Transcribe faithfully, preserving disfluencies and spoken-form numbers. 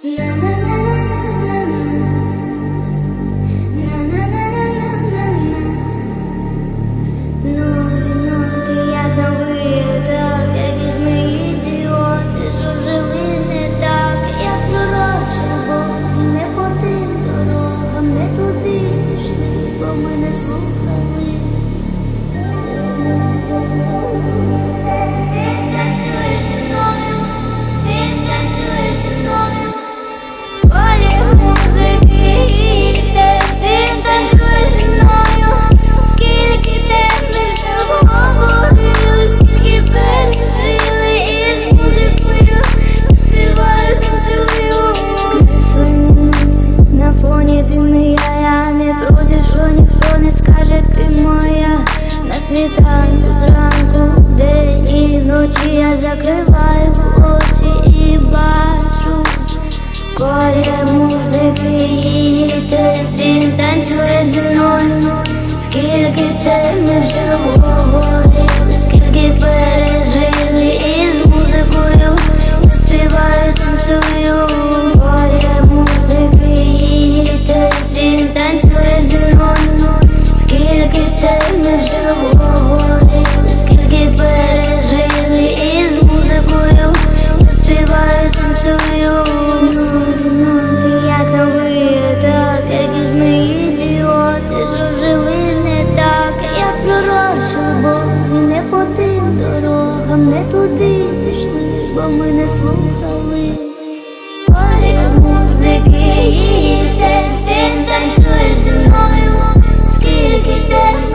Ми не слухали. Він танцює зі мною, колір музики йде. Він танцює зі мною, скільки темних вже говорили, скільки пережили із музикою. Співаю, танцюю. На фоні дими я, я не проти, що ніхто не скаже, ти моя. На світанку зранку, вдень і вночі я закриваю очі і бачу колір музики йде. Він танцює зі мною, скільки темних вже говорили, скільки пережили із музикою. Я співаю, танцюю. Колір музики йде. Він танцює зі мною, скільки темних вже говорили, скільки пережили із музикою. Я співаю, танцюю. Ноги, як новий етап, які ж ми ідіоти, що жили не так, як пророчили Бог. І не по тим дорогам, не туди пішли, бо ми не слухали. Колір музики йде. Він танцює зі мною, скільки темних